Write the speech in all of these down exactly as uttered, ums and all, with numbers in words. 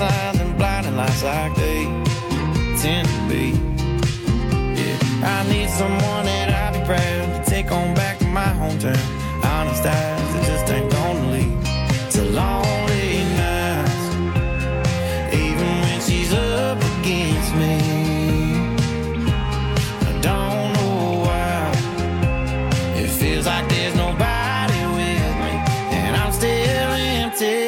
signs and blinding lights like they tend to be. Yeah, I need someone that I'll be proud to take on back to my hometown. Honest eyes that just ain't gonna leave to lonely nights, even when she's up against me. I don't know why it feels like there's nobody with me, and I'm still empty.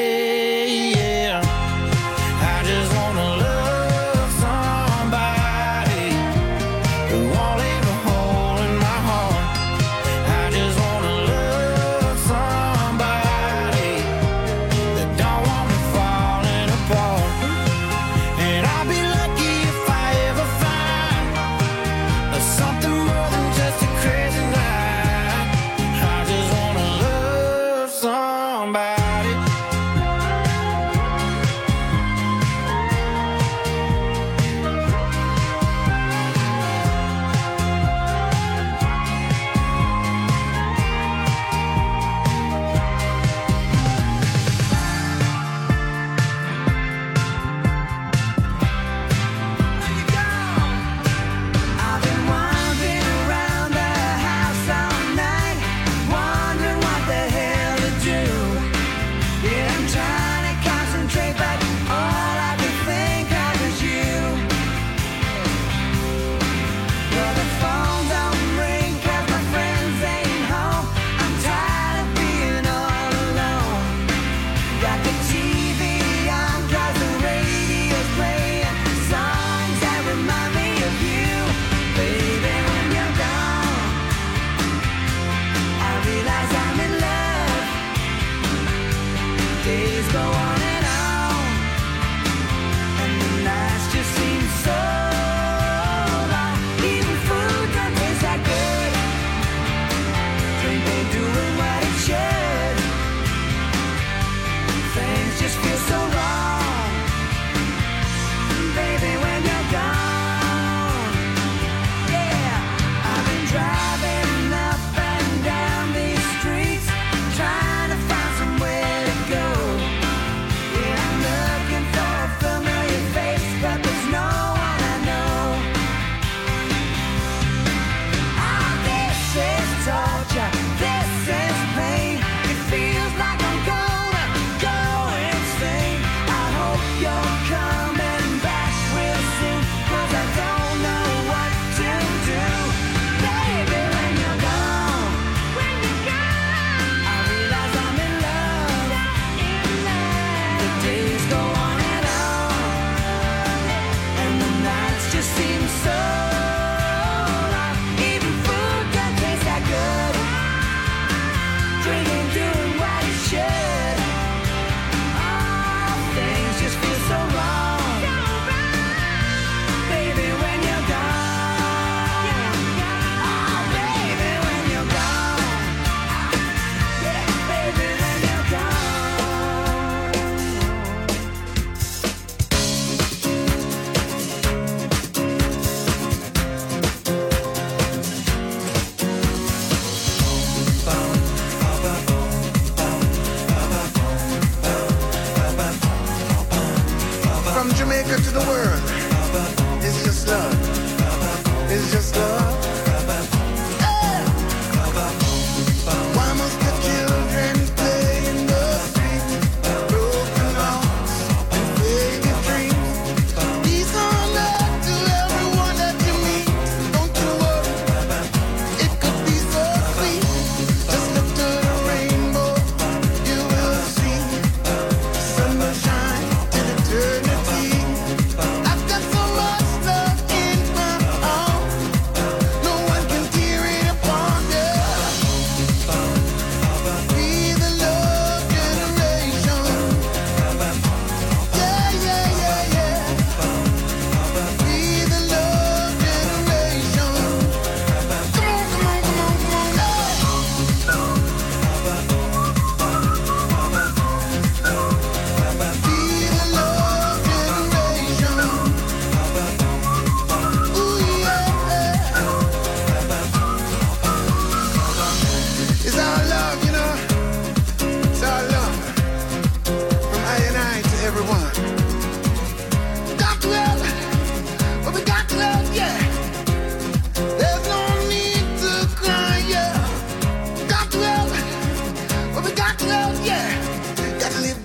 Eternity.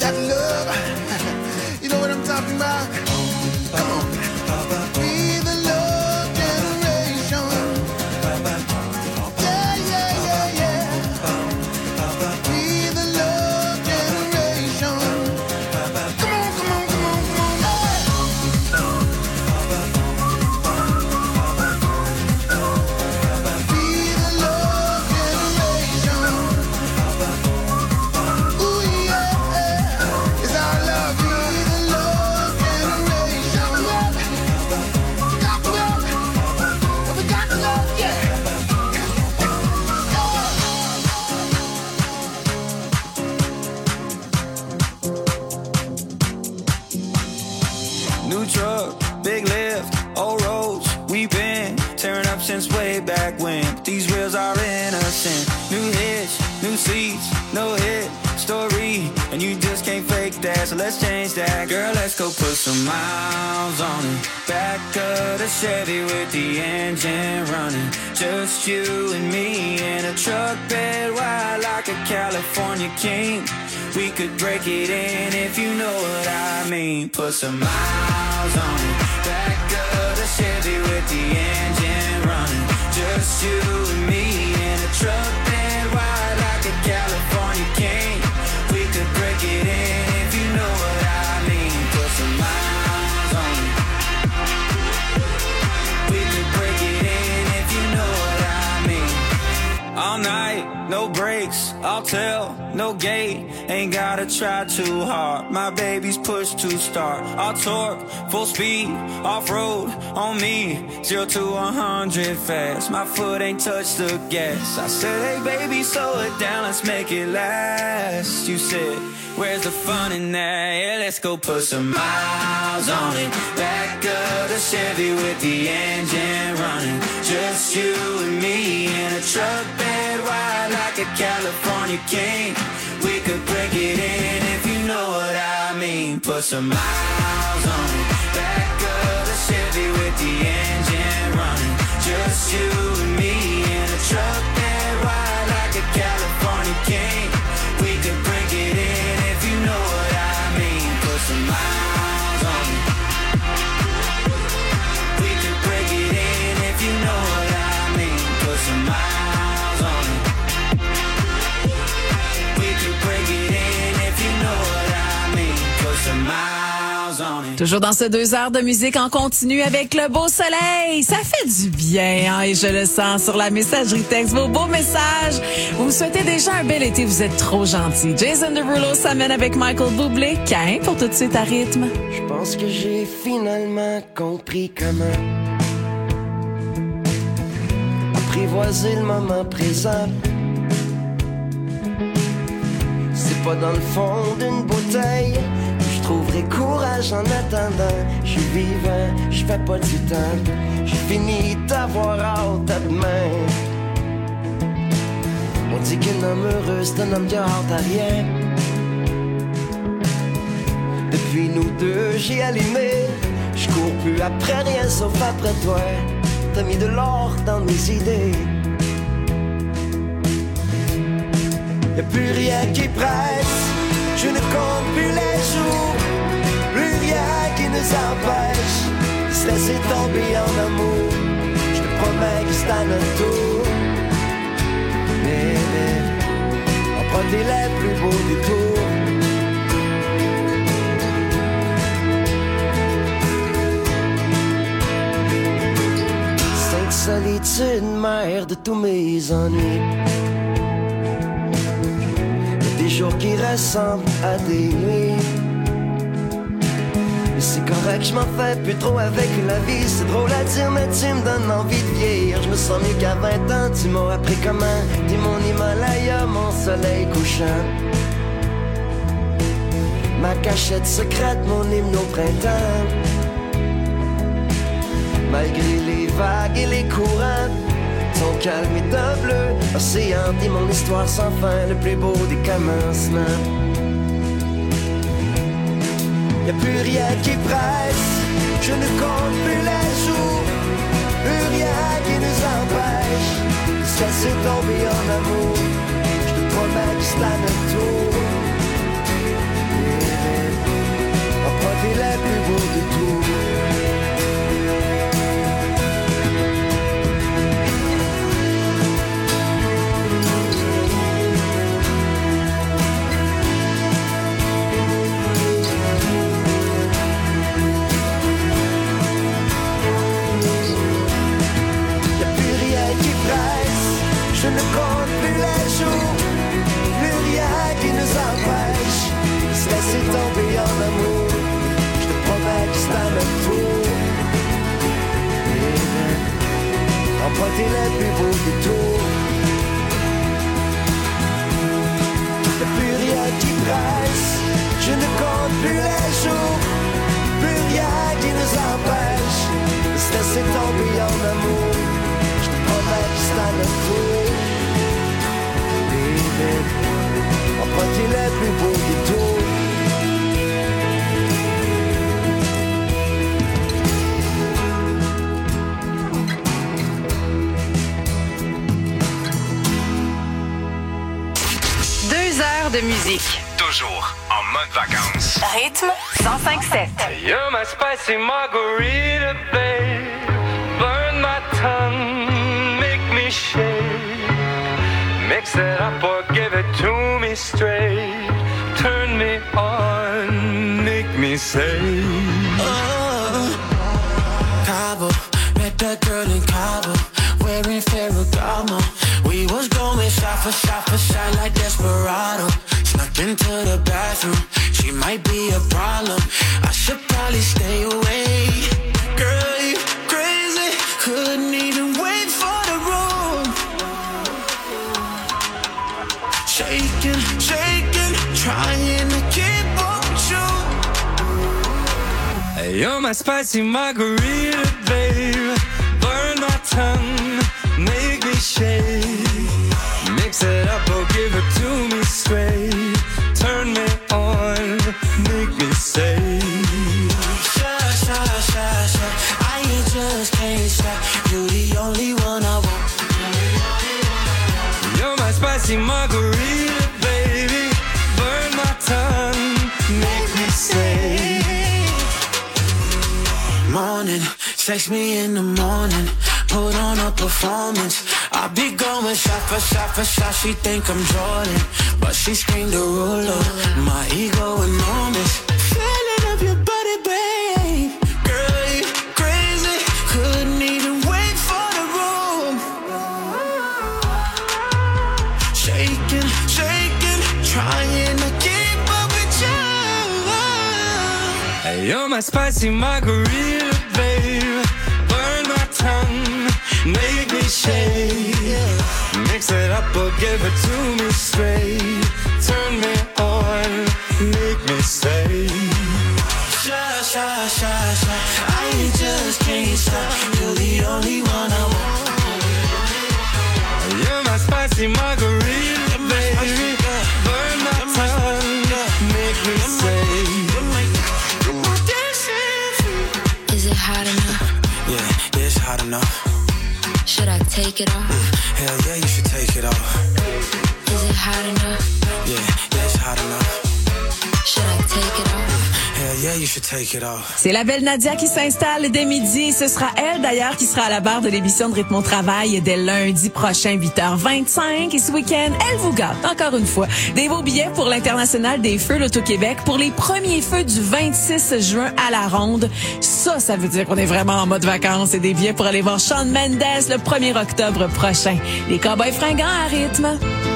got love. You know what I'm talking about? Come on. Be the love generation. Yeah, yeah, yeah, yeah. Be the love generation. Come on, come on, come on, come on. Be the love generation. Ooh, yeah. It's our love. Be the love generation. Got the love. We got the love, yeah. New truck, big lift, old roads. We've been tearing up since way back when. But these wheels are innocent. New hitch, new seats, no hit story. And you just can't fake that, so let's change that. Girl, let's go put some miles on it. Back of the Chevy with the engine running. Just you and me in a truck bed wide like a California king. We could break it in if you know what I mean. Put some miles on it. Back of the Chevy with the engine running. Just you and me in a truck bed wide like a California king. We could break it in if you know what I mean. Put some miles on it. We could break it in if you know what I mean. All night, no brakes, I'll tell, no gate. Ain't gotta try too hard. My baby's push to start. All torque, full speed, off-road on me. Zero to a hundred fast. My foot ain't touched the gas. I said, hey baby, slow it down, let's make it last. You said, where's the fun in that? Yeah, let's go put some miles on it. Back of the Chevy with the engine running. Just you and me in a truck bed wide like a California king. We could break it in if you know what I mean. Put some miles on it. Back of the Chevy with the engine running. Just you and me in a truck bed wide like a California king. We could break it in if you know what I mean. Put some miles on it. We could break it in if you know what I mean. Put some miles on it. We could break it in if you know what I mean. Put some miles on it. Toujours dans ce deux heures de musique en continu avec le beau soleil. Ça fait du bien, hein, et je le sens sur la messagerie texte. Vos beaux messages. Vous me souhaitez déjà un bel été. Vous êtes trop gentils. Jason Derulo s'amène avec Michael Bublé. Cain pour tout de suite à rythme. Je pense que j'ai finalement compris comment apprivoiser le moment présent. C'est pas dans le fond d'une bouteille que je trouverai courage en attendant. Je suis vivant, je fais pas du temps. J'ai fini d'avoir hâte à demain. On dit qu'un homme heureux c'est un homme qui a hâte à rien. Depuis nous deux j'ai allumé. Je cours plus après rien sauf après toi. T'as mis de l'or dans mes idées. Y'a plus rien qui presse. Je ne compte plus les jours. Plus rien qui nous empêche de se laisser tomber en amour. Je te promets que c'est à notre tour. Mais, mais emprunter les plus beaux détours. Sainte solitude, mère de tous mes ennuis. Des jours qui ressemblent à des nuits. Mais c'est correct, je m'en fais plus trop avec la vie. C'est drôle à dire, mais tu me donnes envie de vieillir. Je me sens mieux qu'à vingt ans, tu m'as appris comment. T'es mon Himalaya, mon soleil couchant. Ma cachette secrète, mon hymne au printemps. Malgré les vagues et les courants, ton calme est d'un bleu océan, dit mon histoire sans fin, le plus beau des commencements. Y'a plus rien qui presse, je ne compte plus les jours. Plus rien qui nous empêche de se laisser tomber en amour. Je te promets que c'est à notre tour. plus les jours, plus rien qui nous empêche de se laisser tomber en amour. Je te promets que c'est à notre tour. Baby, emprunter les plus beaux détours. Deux heures de musique. Toujours en mode vacances. Rythme cent cinq sept. You're my spicy margarita, babe. Burn my tongue, make me shake. Mix it up or give it to me straight. Turn me on, make me say. Oh, Cabo, met that girl in Cabo, wearing Ferragamo. We was going shot for shot for shot like Desperado. Snuck into the bathroom, she might be a problem. I should probably stay away. Girl, you crazy, couldn't even wait for the room. Shaking, shaking, trying to keep up with you. Hey, you're my spicy margarita, babe. Burn my tongue, make me shake. Mix it up or give it to me straight. Turn me on, make me say. Sha, sha, sha, sha, I just can't stop. You're the only one I want. You're my spicy margarita, baby. Burn my tongue, make me say. Morning, text me in the morning. Put on a performance. I be going shot for shot for shot. She think I'm Jordan, but she screamed the ruler. My ego enormous. Feeling of your body, babe. Girl, you crazy. Couldn't even wait for the room. Shaking, shaking, trying to keep up with you. Hey, you're my spicy margarita, babe. Burn my tongue, make me shake. Mix it up or give it to me straight. Turn me on, make me say. Sha, sha, sha, sha, I just can't stop. You're the only one I want. You're my spicy margarita, baby. Burn my tongue, make me say. Is it hot enough? Yeah, yeah, it's hot enough. Should I take it off? Hell yeah, you should take it off. Is it hot enough? Yeah, yeah, it's hot enough. Should I take it off? Hell yeah, you should take it off. C'est la belle Nadia qui s'installe dès midi. Ce sera elle, d'ailleurs, qui sera à la barre de l'émission de Rythme au Travail dès lundi prochain, huit heures vingt-cinq. Et ce week-end, elle vous gâte, encore une fois, des beaux billets pour l'International des Feux l'Auto-Québec pour les premiers feux du vingt-six juin à la Ronde. Ça, ça veut dire qu'on est vraiment en mode vacances et des billets pour aller voir Shawn Mendes le premier octobre prochain. Les Cowboys fringants à rythme.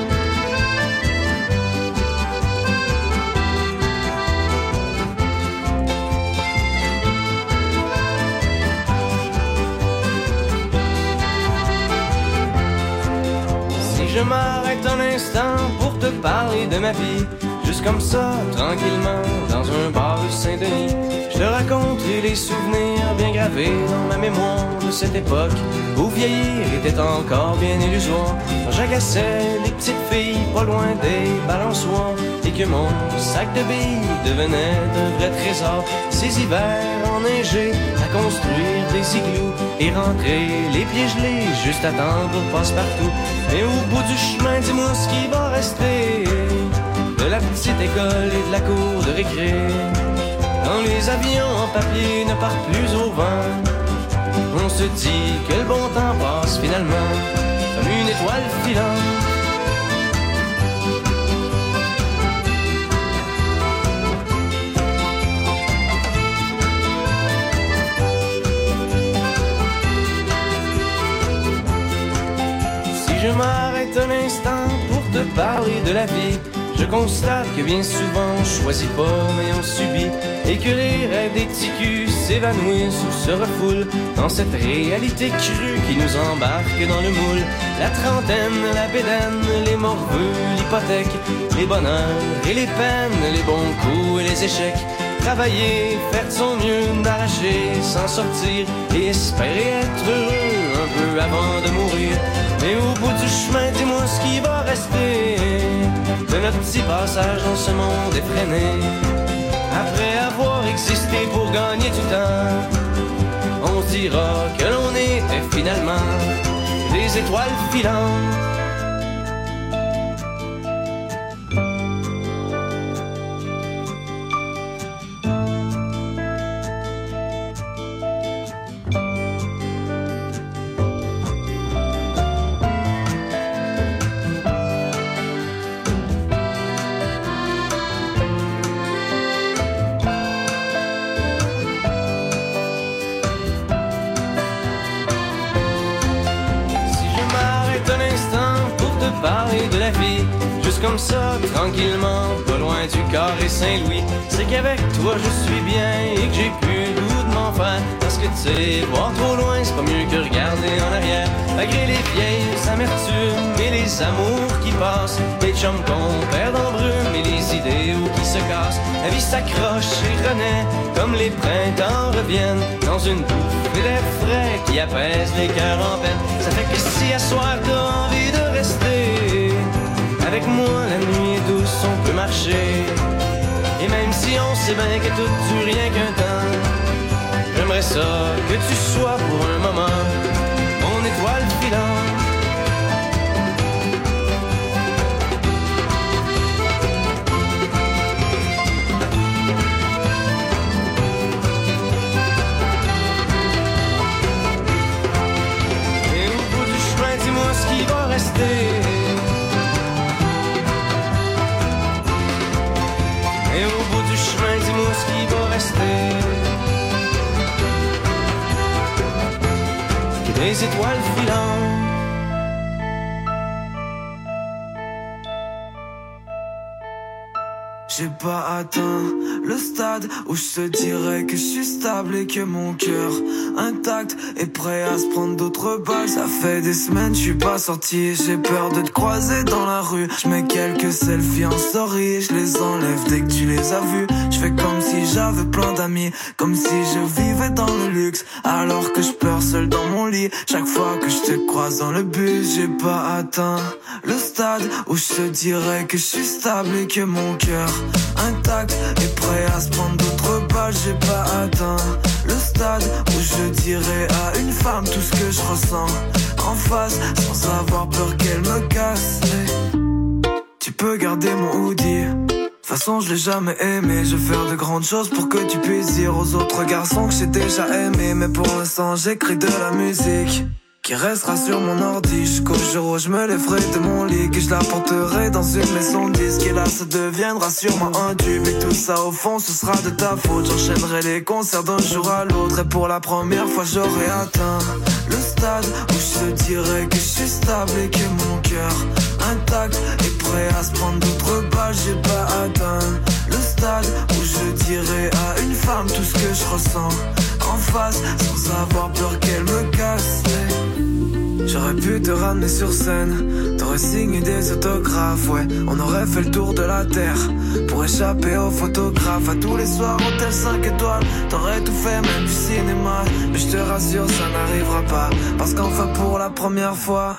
Je m'arrête un instant pour te parler de ma vie. Juste comme ça, tranquillement, dans un bar rue Saint-Denis. Je te raconterai les souvenirs bien gravés dans ma mémoire de cette époque où vieillir était encore bien illusoire. Quand j'agaçais les petites filles pas loin des balançoires et que mon sac de billes devenait un vrai trésor. Ces hivers enneigés à construire des igloos et rentrer les pieds gelés juste à attendre pour passe-partout. Mais au bout du chemin, dis-moi ce qui va rester de la petite école et de la cour de récré. Quand les avions en papier ne partent plus au vent, on se dit que le bon temps passe finalement comme une étoile filante. Si je m'arrête un instant pour te parler de la vie, je constate que bien souvent on choisit pas mais on subit. Et et que les rêves des petits culs s'évanouissent ou se refoulent dans cette réalité crue qui nous embarque dans le moule. La trentaine, la bédaine, les morveux, l'hypothèque, les bonheurs et les peines, les bons coups et les échecs. Travailler, faire de son mieux, d'arracher, s'en sortir et espérer être heureux un peu avant de mourir. Mais au bout du chemin, dis-moi ce qui va rester de notre petit passage dans ce monde effréné. Après avoir existé pour gagner du temps, on se dira que l'on était finalement des étoiles filantes. Parler de la vie, juste comme ça, tranquillement, pas loin du carré Saint-Louis. C'est qu'avec toi je suis bien et que j'ai plus le goût de m'en faire. Parce que tu sais, voir trop loin, c'est pas mieux que regarder en arrière. Malgré les vieilles amertumes et les amours qui passent, les chums qu'on perd en brume et les idéaux qui se cassent. La vie s'accroche et renaît, comme les printemps reviennent, dans une bouffée d'air frais qui apaise les cœurs en peine. Ça fait que si à soir t'as envie de rester avec moi, la nuit est douce, on peut marcher. Et même si on sait bien que tout dure rien qu'un temps, j'aimerais ça que tu sois pour un moment mon étoile filante. Et au bout du chemin, dis-moi ce qui va rester. Et au bout du chemin, dis-moi ce qui va rester. Des étoiles filantes. J'ai pas atteint le stade où je te dirais que je suis stable et que mon cœur intact est prêt à se prendre d'autres balles. Ça fait des semaines je suis pas sorti, j'ai peur de te croiser dans la rue. Je mets quelques selfies en story, je les enlève dès que tu les as vus. Je fais comme si j'avais plein d'amis, comme si je vivais dans le luxe, alors que je pleure seul dans mon lit. Chaque fois que je te croise dans le bus, j'ai pas atteint le stade où je te dirais que je suis stable et que mon cœur intact et prêt à se prendre d'autres balles. J'ai pas atteint le stade où je dirais à une femme tout ce que je ressens en face, sans avoir peur qu'elle me casse. Hey, tu peux garder mon hoodie, de toute façon je l'ai jamais aimé. Je vais faire de grandes choses pour que tu puisses dire aux autres garçons que j'ai déjà aimé. Mais pour l'instant j'écris de la musique qui restera sur mon ordi jusqu'au jour où je me lèverai de mon lit, que je la porterai dans une maison de disques. Et là ça deviendra sûrement un tube, et tout ça au fond ce sera de ta faute. J'enchaînerai les concerts d'un jour à l'autre, et pour la première fois j'aurai atteint le stade où je te dirais que je suis stable et que mon cœur intact est prêt à se prendre d'autres balles. J'ai pas atteint le stade où je dirais à une femme tout ce que je ressens en face, sans avoir peur qu'elle me casse. J'aurais pu te ramener sur scène, t'aurais signé des autographes, ouais. On aurait fait le tour de la terre pour échapper aux photographes. À tous les soirs, hôtel cinq étoiles, t'aurais tout fait, même du cinéma. Mais je te rassure, ça n'arrivera pas, parce qu'enfin pour la première fois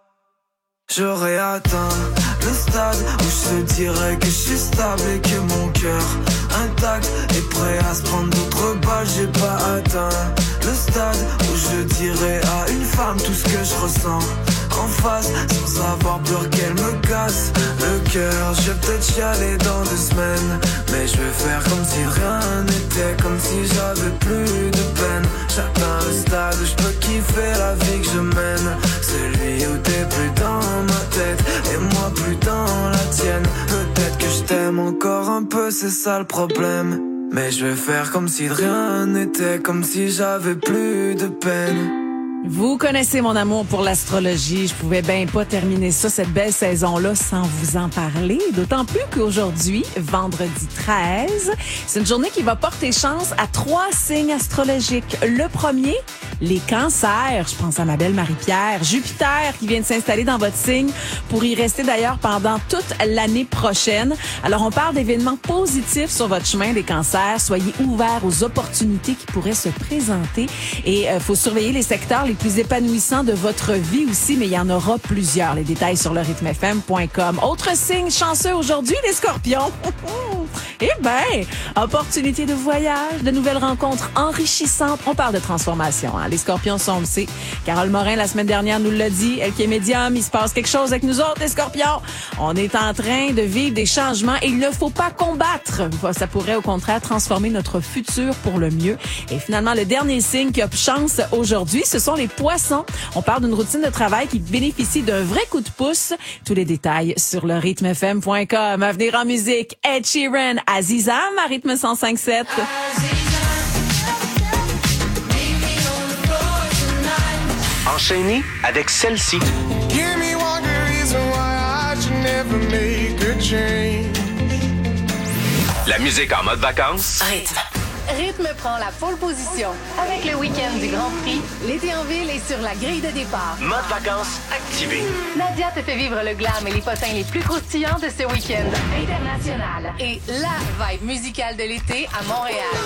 j'aurais atteint le stade où je te dirais que je suis stable et que mon cœur intact est prêt à se prendre d'autres balles. J'ai pas atteint le stade où je dirais à une femme tout ce que je ressens en face, sans avoir peur qu'elle me casse le cœur. Je vais peut-être chialer dans deux semaines, mais je vais faire comme si rien n'était, comme si j'avais plus de peine. J'atteins le stade où je peux kiffer la vie que je mène, celui où t'es plus dans ma tête et moi plus dans la tienne. Peut-être que je t'aime encore un peu, c'est ça le problème, mais je vais faire comme si de rien n'était, comme si j'avais plus de peine. Vous connaissez mon amour pour l'astrologie. Je pouvais bien pas terminer ça, cette belle saison-là, sans vous en parler. D'autant plus qu'aujourd'hui, vendredi treize, c'est une journée qui va porter chance à trois signes astrologiques. Le premier, les cancers. Je pense à ma belle Marie-Pierre. Jupiter qui vient de s'installer dans votre signe pour y rester d'ailleurs pendant toute l'année prochaine. Alors, on parle d'événements positifs sur votre chemin, les cancers. Soyez ouverts aux opportunités qui pourraient se présenter. Et il euh, faut surveiller les secteurs les plus épanouissants de votre vie aussi, mais il y en aura plusieurs. Les détails sur le rythme f m point com. Autre signe chanceux aujourd'hui, les scorpions. Eh ben, opportunité de voyage, de nouvelles rencontres enrichissantes. On parle de transformation. Hein? Les scorpions sont aussi. Carole Morin, la semaine dernière, nous l'a dit. Elle qui est médium, il se passe quelque chose avec nous autres, les scorpions. On est en train de vivre des changements et il ne faut pas combattre. Ça pourrait au contraire transformer notre futur pour le mieux. Et finalement, le dernier signe qui a chance aujourd'hui, ce sont les poissons. On parle d'une routine de travail qui bénéficie d'un vrai coup de pouce. Tous les détails sur le rythme f m point com. À venir en musique, Ed Sheeran, Aziza, à rythme cent cinq sept. Enchaîné avec celle-ci. Give me one good reason why I should never make a change. La musique en mode vacances. Rythme. Rythme prend la pole position. Avec le week-end du Grand Prix, l'été en ville est sur la grille de départ. Mode vacances activé. Nadia te fait vivre le glam et les potins les plus croustillants de ce week-end international. Et la vibe musicale de l'été à Montréal.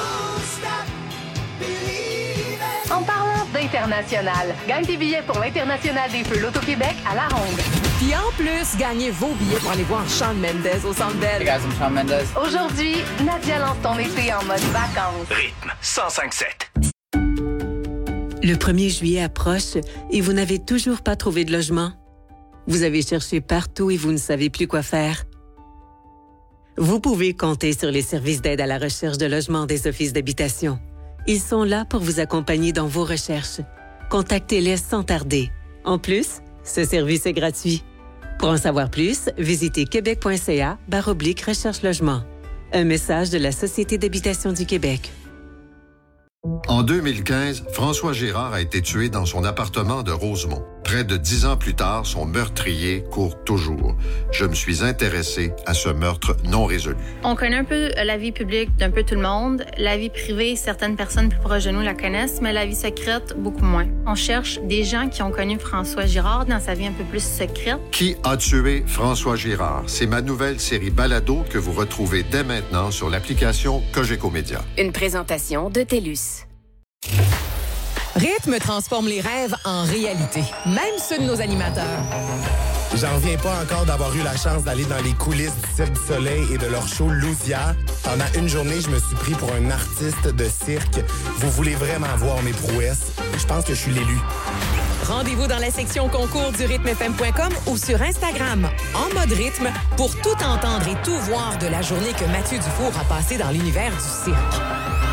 En parlant d'international, gagne tes billets pour l'International des Feux L'Auto-Québec à La Ronde. Puis en plus, gagnez vos billets pour aller voir Shawn Mendes au Centre Bell. Hey guys, I'm Shawn Mendes. Aujourd'hui, Nadia lance ton été en mode vacances. Rythme cent cinq sept. Le premier juillet approche et vous n'avez toujours pas trouvé de logement. Vous avez cherché partout et vous ne savez plus quoi faire. Vous pouvez compter sur les services d'aide à la recherche de logement des offices d'habitation. Ils sont là pour vous accompagner dans vos recherches. Contactez-les sans tarder. En plus, ce service est gratuit. Pour en savoir plus, visitez québec point c a barre oblique recherche logement. Un message de la Société d'habitation du Québec. En deux mille quinze, François Girard a été tué dans son appartement de Rosemont. Près de dix ans plus tard, son meurtrier court toujours. Je me suis intéressé à ce meurtre non résolu. On connaît un peu la vie publique d'un peu tout le monde. La vie privée, certaines personnes plus proches de nous la connaissent, mais la vie secrète, beaucoup moins. On cherche des gens qui ont connu François Girard dans sa vie un peu plus secrète. Qui a tué François Girard? C'est ma nouvelle série balado que vous retrouvez dès maintenant sur l'application Cogeco Média. Une présentation de TELUS. Rythme transforme les rêves en réalité, même ceux de nos animateurs. J'en reviens pas encore d'avoir eu la chance d'aller dans les coulisses du Cirque du Soleil et de leur show Lousia. Pendant une journée, je me suis pris pour un artiste de cirque. Vous voulez vraiment voir mes prouesses? Je pense que je suis l'élu. Rendez-vous dans la section concours du rythme f m point com ou sur Instagram en mode rythme pour tout entendre et tout voir de la journée que Mathieu Dufour a passée dans l'univers du cirque.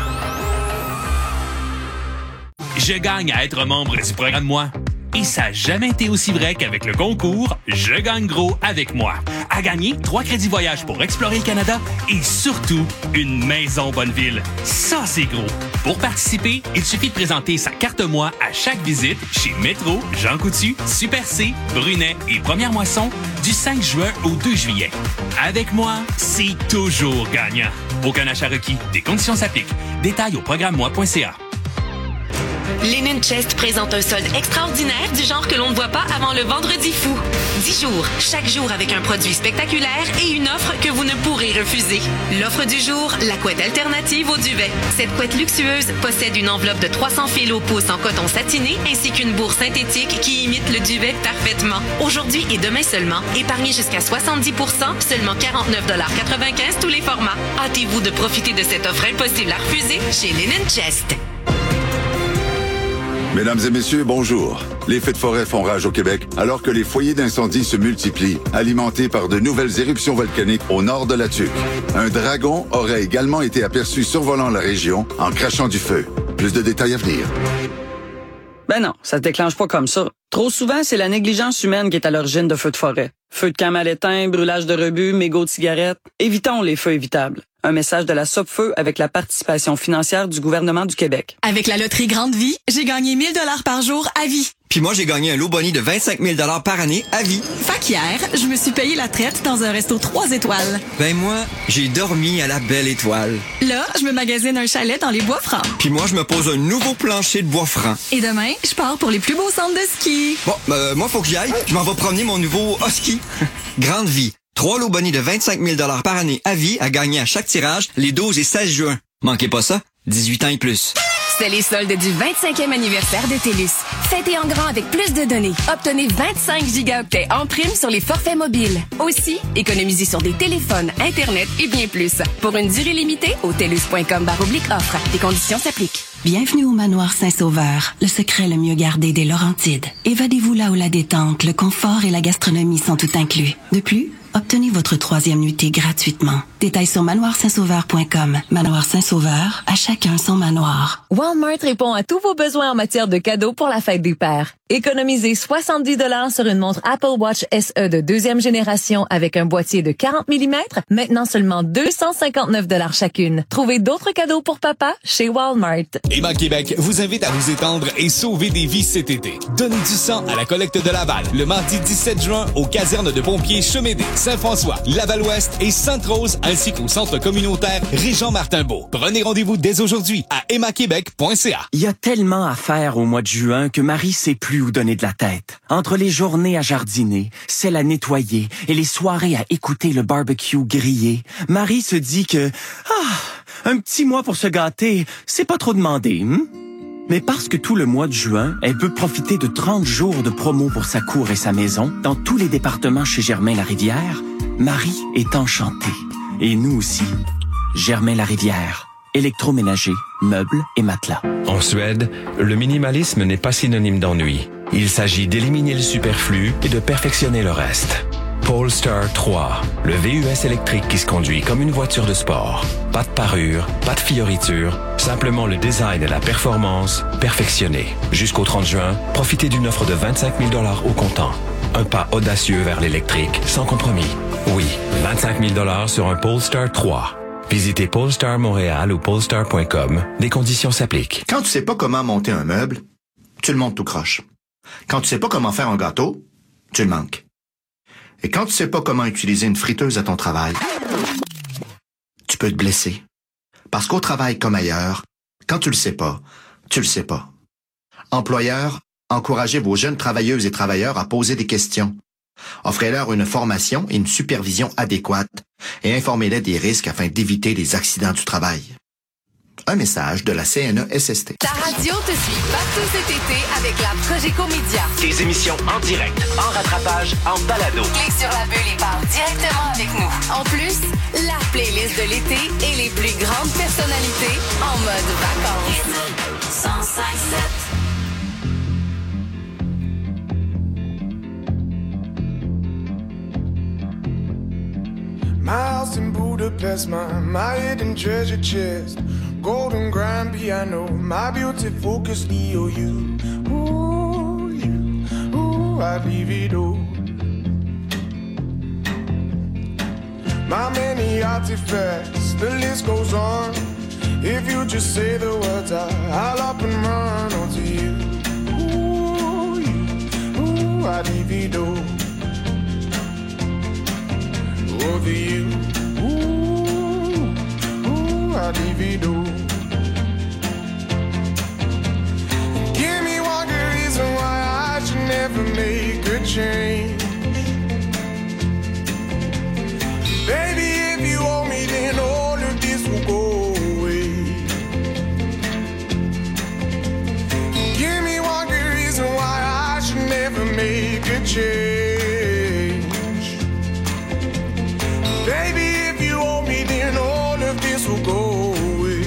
Je gagne à être membre du programme Moi. Et ça n'a jamais été aussi vrai qu'avec le concours Je gagne gros avec moi. À gagner, trois crédits voyage pour explorer le Canada et surtout, une maison Bonneville. Ça, c'est gros. Pour participer, il suffit de présenter sa carte Moi à chaque visite chez Métro, Jean Coutu, Super C, Brunet et Première Moisson du cinq juin au deux juillet. Avec moi, c'est toujours gagnant. Aucun achat requis. Des conditions s'appliquent. Détails au programme moi point c a. Linen Chest présente un solde extraordinaire du genre que l'on ne voit pas avant le vendredi fou. dix jours, chaque jour avec un produit spectaculaire et une offre que vous ne pourrez refuser. L'offre du jour, la couette alternative au duvet. Cette couette luxueuse possède une enveloppe de trois cents fils au pouce en coton satiné ainsi qu'une bourre synthétique qui imite le duvet parfaitement. Aujourd'hui et demain seulement, épargnez jusqu'à soixante-dix pour cent, seulement quarante-neuf quatre-vingt-quinze tous les formats. Hâtez-vous de profiter de cette offre impossible à refuser chez Linen Chest. Mesdames et messieurs, bonjour. Les feux de forêt font rage au Québec alors que les foyers d'incendie se multiplient, alimentés par de nouvelles éruptions volcaniques au nord de la Tuque. Un dragon aurait également été aperçu survolant la région en crachant du feu. Plus de détails à venir. Ben non, ça se déclenche pas comme ça. Trop souvent, c'est la négligence humaine qui est à l'origine de feux de forêt. Feux de camp à l'étain, brûlage de rebut, mégots de cigarettes. Évitons les feux évitables. Un message de la Sopfeu avec la participation financière du gouvernement du Québec. Avec la loterie Grande Vie, j'ai gagné mille dollars par jour à vie. Puis moi, j'ai gagné un lot boni de vingt-cinq mille dollars par année à vie. Fait qu'hier, je me suis payé la traite dans un resto trois étoiles. Ben moi, j'ai dormi à la Belle Étoile. Là, je me magasine un chalet dans les Bois-Francs. Puis moi, je me pose un nouveau plancher de Bois-Francs. Et demain, je pars pour les plus beaux centres de ski. Bon, euh, moi, faut que j'y aille. Je m'en vais promener mon nouveau husky. Grande Vie. Trois lots boni de vingt-cinq mille dollars par année à vie à gagner à chaque tirage les douze et seize juin. Manquez pas ça, dix-huit ans et plus. C'est les soldes du vingt-cinquième anniversaire de TELUS. Fêtez en grand avec plus de données. Obtenez vingt-cinq gigaoctets en prime sur les forfaits mobiles. Aussi, économisez sur des téléphones, Internet et bien plus. Pour une durée limitée, au telus point com barre oblique offre. Les conditions s'appliquent. Bienvenue au manoir Saint-Sauveur, le secret le mieux gardé des Laurentides. Évadez-vous là où la détente, le confort et la gastronomie sont tout inclus. De plus, obtenez votre troisième nuitée gratuitement. Détails sur manoir saint sauveur point com. Manoir Saint-Sauveur, à chacun son manoir. Walmart répond à tous vos besoins en matière de cadeaux pour la fête des pères. Économisez soixante-dix dollars sur une montre Apple Watch S E de deuxième génération avec un boîtier de quarante millimètres, maintenant seulement deux cent cinquante-neuf dollars chacune. Trouvez d'autres cadeaux pour papa chez Walmart. Emma Québec vous invite à vous étendre et sauver des vies cet été. Donnez du sang à la collecte de Laval le mardi dix-sept juin aux casernes de pompiers Chemédé, Saint-François, Laval-Ouest et Sainte-Rose ainsi qu'au centre communautaire Régent-Martinbeau. Prenez rendez-vous dès aujourd'hui à emma québec point c a. Il y a tellement à faire au mois de juin que Marie sait plus où donner de la tête. Entre les journées à jardiner, celles à nettoyer et les soirées à écouter le barbecue grillé, Marie se dit que ah, un petit mois pour se gâter, c'est pas trop demandé. Hein? Mais parce que tout le mois de juin, elle peut profiter de trente jours de promo pour sa cour et sa maison dans tous les départements chez Germain-Larivière, Marie est enchantée. Et nous aussi. Germain-Larivière. Électroménager, meubles et matelas. En Suède, le minimalisme n'est pas synonyme d'ennui. Il s'agit d'éliminer le superflu et de perfectionner le reste. Polestar trois, le V U S électrique qui se conduit comme une voiture de sport. Pas de parure, pas de fioriture, simplement le design et la performance perfectionnés. Jusqu'au trente juin, profitez d'une offre de vingt-cinq mille dollars au comptant. Un pas audacieux vers l'électrique, sans compromis. Oui, vingt-cinq mille dollars sur un Polestar trois. Visitez Polestar Montréal ou polestar point com. Des conditions s'appliquent. Quand tu sais pas comment monter un meuble, tu le montes tout croche. Quand tu sais pas comment faire un gâteau, tu le manques. Et quand tu sais pas comment utiliser une friteuse à ton travail, tu peux te blesser. Parce qu'au travail comme ailleurs, quand tu le sais pas, tu le sais pas. Employeurs, encouragez vos jeunes travailleuses et travailleurs à poser des questions. Offrez-leur une formation et une supervision adéquate et informez-les des risques afin d'éviter les accidents du travail. Un message de la C N E S S T. Ta radio te suit partout cet été avec la Progeco Média. Des émissions en direct, en rattrapage, en balado. Clique sur la bulle et parle directement avec nous. En plus, la playlist de l'été et les plus grandes personnalités en mode vacances. cent cinq sept. My house in Budapest, my, my hidden treasure chest, golden grand piano, my beauty focus E O U. Ooh, you, ooh, I'd leave it all. My many artifacts, the list goes on. If you just say the words, I, I'll up and run onto you. Ooh, you, ooh, I'd leave it all. Over you, ooh, ooh, I'd leave it all. Give me one good reason why I should never make a change. Baby, if you owe me, then all of this will go away. Give me one good reason why I should never make a change. Baby, if you owe me, then all of this will go away.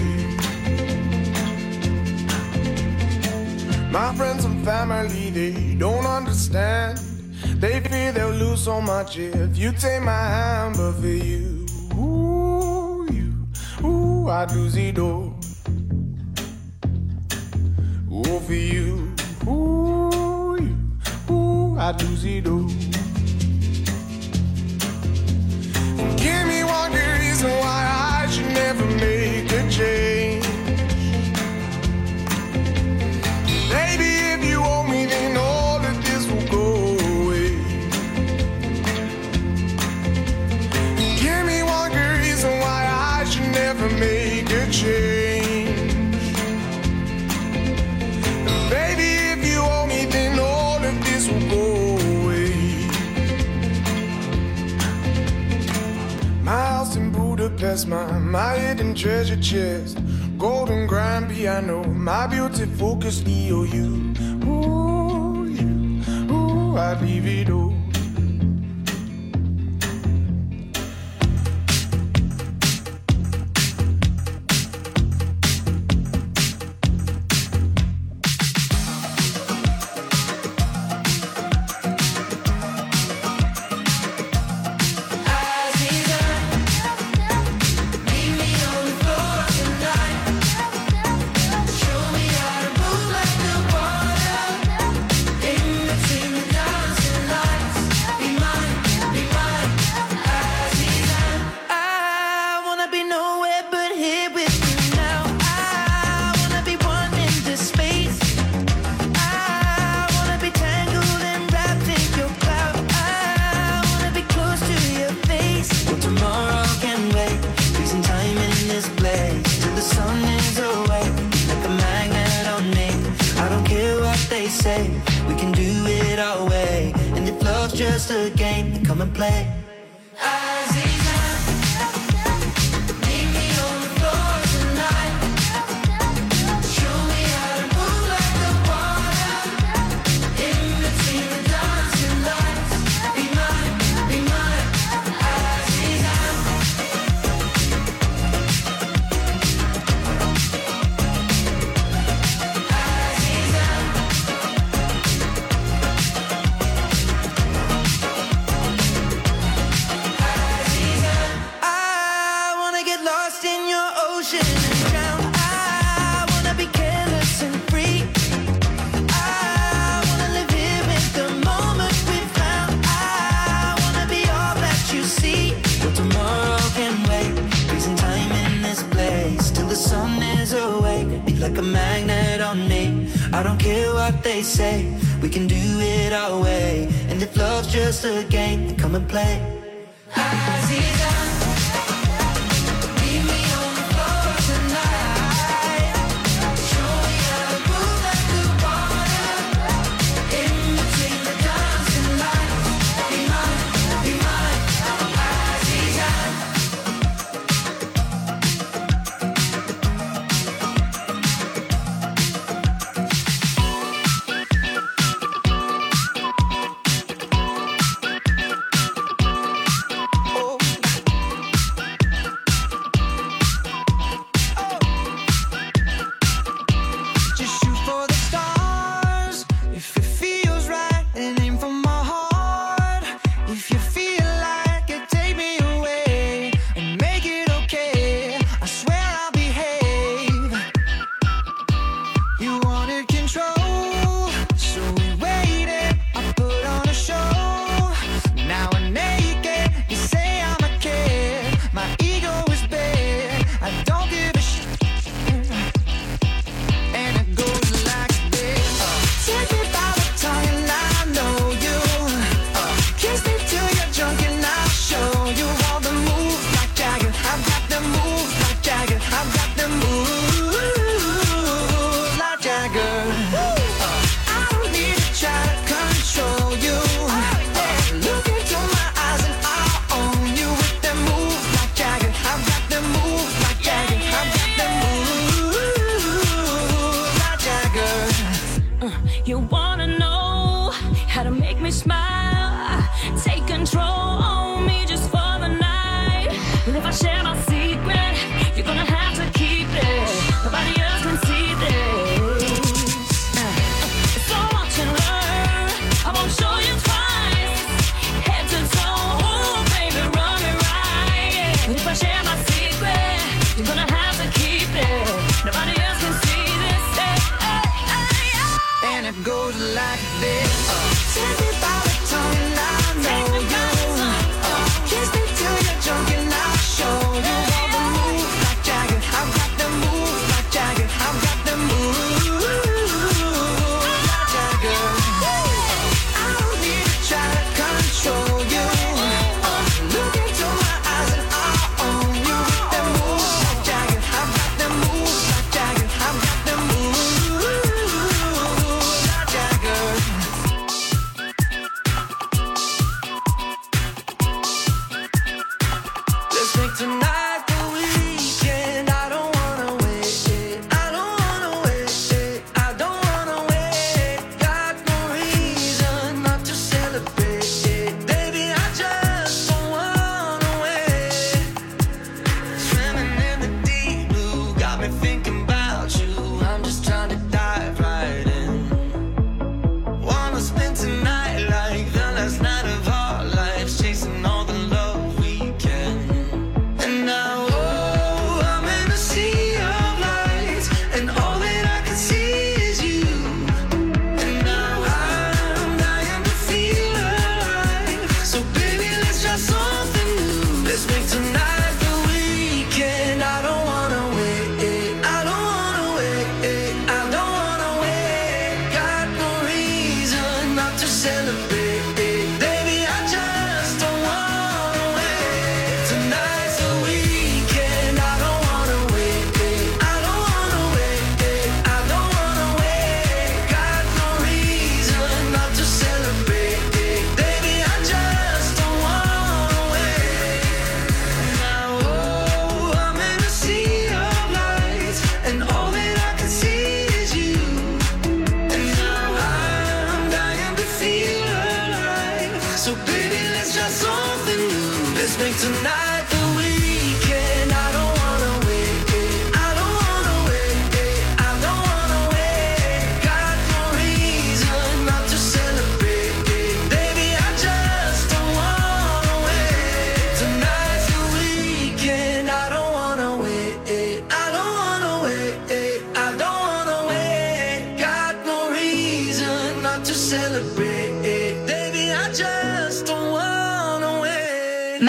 My friends and family, they don't understand. They fear they'll lose so much if you take my hand. But for you, ooh, you, ooh, I'd lose it all. Ooh, for you, ooh, you, ooh, I'd lose it all. Give me one good reason why I should past my, my hidden treasure chest. Golden grand piano, my beauty focus E O U. Ooh, you, ooh, I'd leave it all. Just a game, come and play. Like a magnet on me. I don't care what they say, we can do it our way. And if love's just a game, then come and play. Aziza, meet me on the floor tonight. Show me how to move like the water. In between the dancing lights. Be mine, be mine, Aziza. You wanna know how to make me smile? Take control on me just for the night. And if I share my secret, you're gonna have to keep it. Nobody else can see this. So watch and learn. I won't show you twice. Head to toe, ooh, baby, run it right. And if I share my secret, you're gonna have to keep it. Nobody else can see this. Hey, hey, hey, hey. And it goes like this. Take me by the tongue and I know you. Kiss me till you're drunk and I'll show you all the moves like Jagger. I've got the moves like Jagger. I've got the moves like Jagger. I don't need to try to control you. Look into my eyes and I'll own you with the moves like Jagger. I've got the moves like Jagger. I've got the moves like Jagger.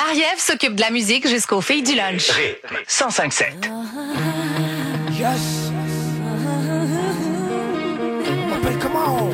Marie-Ève s'occupe de la musique jusqu'aux filles du lunch. Rythme cent cinq sept. Yes. M'appelle comment?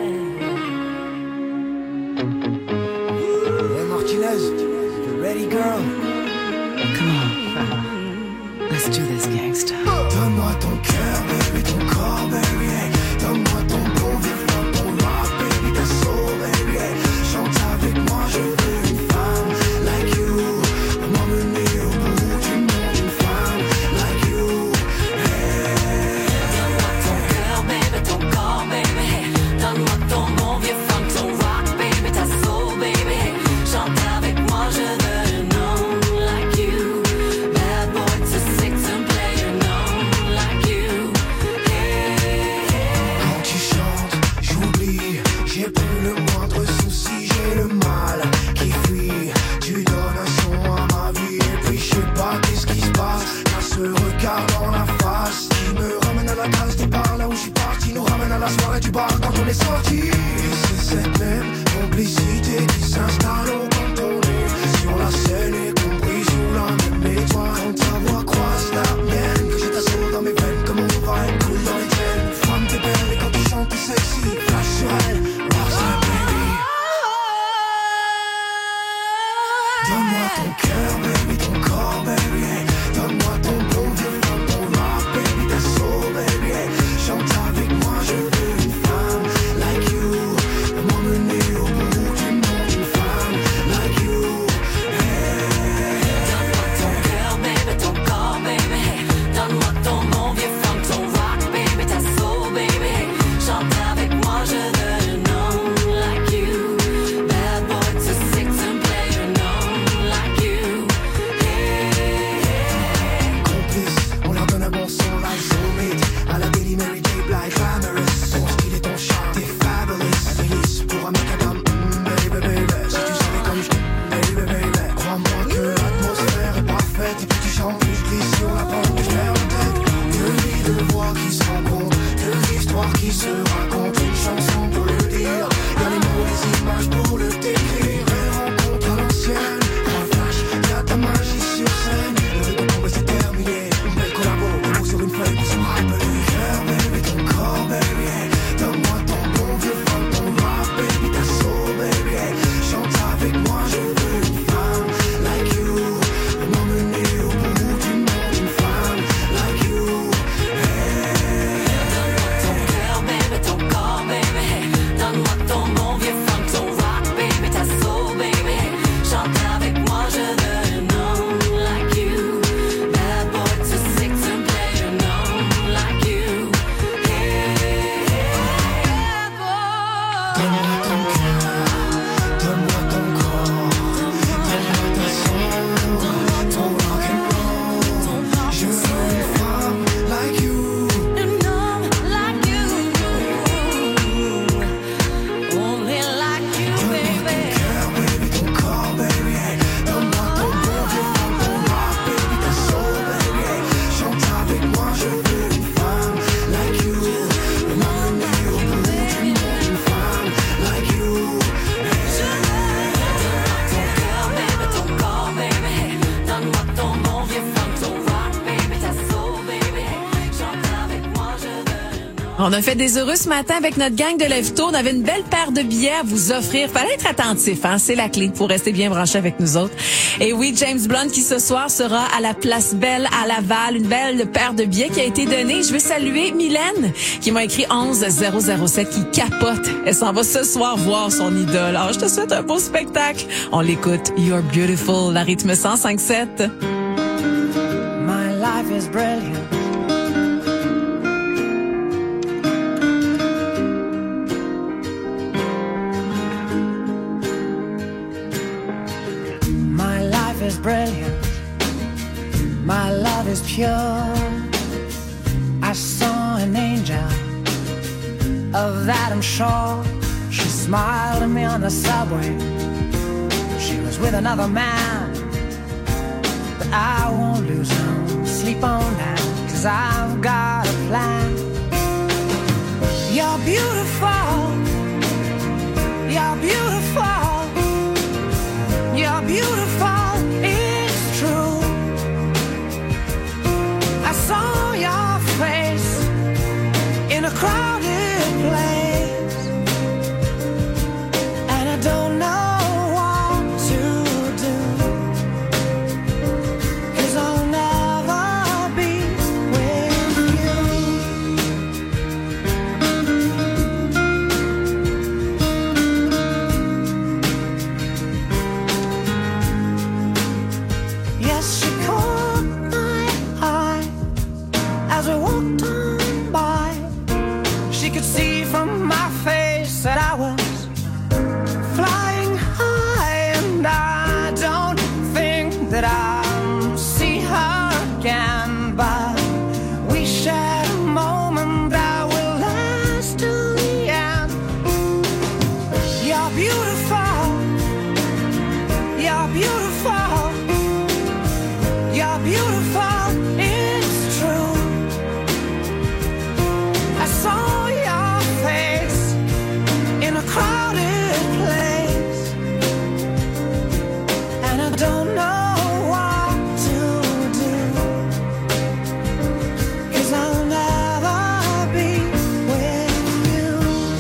Hey Martinez, you ready girl? Come on. Let's do this, gangsta. Donne-moi ton cœur, baby, ton corps, baby. Hey. Donne-moi ton bon vivant, ton rock, baby, ta soul, baby. Hey. Chante avec moi, je veux une femme like you. M'emmener au bout du monde, une femme like you. Hey. Donne-moi ton cœur, baby, ton corps, baby. Donne-moi ton bon vieux funk, ton rock, baby, ta soul, baby. Chante avec moi, je veux un homme like you. Bad boy to six and play an homme like you. Hey, hey. Quand tu chantes, j'oublie, j'ai plus le moindre souci, j'ai le mal qui fuit. Tu donnes un son à ma vie et puis je sais pas qu'est-ce qui se passe. T'as ce regard dans la face qui me ramène à la case départ, là où je suis parti, nous ramène à la soirée du bar quand on est sorti. Et c'est cette même complicité qui s'installe au quand on est sur la scène et compris sous la même étoile. Quand ta voix croise la mienne, que j'ai ta soul dans mes veines, comme on va une coule dans les chaînes. Femme t'es belle et quand tu chantes t'es sexy, flash sur elle, Roxanne baby. Donne-moi ton cœur baby, ton corps baby, hey. Donne-moi ton bon vieux funk, ton rock baby, ta soul baby, hey. Chante avec moi, je veux une femme like you. M'emmener au bout du monde, une femme like you. Hey. Donne-moi ton cœur, baby, ton corps, baby. Donne-moi ton bon vieux funk, ton rock, baby, ta soul, baby. Chante avec moi, je veux un homme like you. Bad boy to six and play an homme like you. Hey, hey. Complice, on leur donne un bon son like soulmate. À la Daily Mary J. Blige, glamorous. Ton style et ton charme, t'es fabulous. Alice pour un macadam, mm, baby, baby. Si tu savais comme je baby, baby. Crois-moi que l'atmosphère est parfaite. Et puis tu chantes, puis je glisse sur la pente, je perds la tête. Deux vies, deux voix qui se rencontrent, deux histoires qui se racontent. Une chanson pour le dire, y'a les mots, les images pour le décrire. Et rencontre à l'ancienne, un flash, y'a ta magie sur scène. Le rythme tombe et c'est terminé. Une belle collabo, un mot sur une feuille pour se rappeler. Cœur, baby, ton corps, baby, hey. Donne-moi ton bon vieux funk, ton rock, baby, ta soul, baby, hey. Chante avec moi, je veux une femme like you. M'emmener au bout du monde, une femme like you. Hey. Donne-moi ton cœur, baby, ton corps, baby. Donne-moi ton bon vieux funk, ton rock, baby, ta soul, baby. Chante avec moi, je veux un homme like you. Bad boy to six and play an homme like you. Hey, hey. Donne-moi ton cœur, donne-moi ton corps, donne-moi ta soul, ton rock and roll. Je veux une femme like you. An homme like you. Only like you, baby. Cœur, baby, ton corps, baby, hey. Donne-moi ton bon vieux funk, ton rock, baby, ta soul, baby, hey. Chante avec moi, je veux une femme like you. M'emmener au bout du monde, une femme like you. Ton cœur, baby, ton corps, baby. Donne-moi ton bon vieux funk, ton rock, baby, ta soul, baby. Chante avec moi, je veux. On a fait des heureux ce matin avec notre gang de Lève-Tôt. On avait une belle paire de billets à vous offrir. Fallait être attentif, hein? C'est la clé pour rester bien branché avec nous autres. Et oui, James Blunt qui ce soir sera à la Place Belle à Laval. Une belle paire de billets qui a été donnée. Je veux saluer Mylène qui m'a écrit onze zéro zéro sept qui capote. Elle s'en va ce soir voir son idole. Alors, je te souhaite un beau spectacle. On l'écoute. You're Beautiful, la rythme cent cinq sept. My life is brilliant. My life is brilliant. My love is pure. I saw an angel. Of that I'm sure. She smiled at me on the subway. She was with another man. But I won't lose no sleep on that, 'cause I've got a plan. You're beautiful. You're beautiful. You're beautiful. walked on by, she could see from my face that I was flying high, and I don't think that I'll see her again, but we shared a moment that will last till the end. You're beautiful, you're beautiful, you're beautiful, it's true. I saw your face in a crowded place, and I don't know what to do, 'cause I'll never be with you.